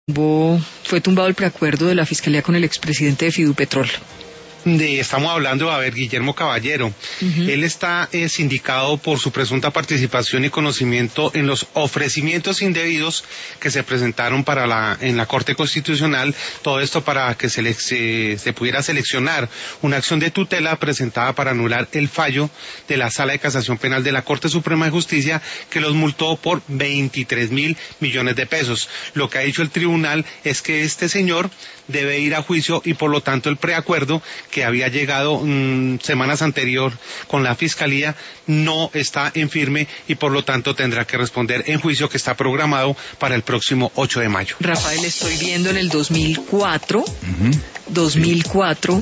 Fue tumbado el preacuerdo de la Fiscalía con el expresidente de Fidupetrol. Estamos hablando, Guillermo Caballero. Él está sindicado por su presunta participación y conocimiento en los ofrecimientos indebidos que se presentaron en la Corte Constitucional, todo esto para que se pudiera seleccionar una acción de tutela presentada para anular el fallo de la Sala de Casación Penal de la Corte Suprema de Justicia, que los multó por 23.000 millones de pesos. Lo que ha dicho el tribunal es que este señor debe ir a juicio y por lo tanto el preacuerdo que había llegado semanas anterior con la Fiscalía no está en firme y por lo tanto tendrá que responder en juicio que está programado para el próximo 8 de mayo. Rafael, estoy viendo en el 2004,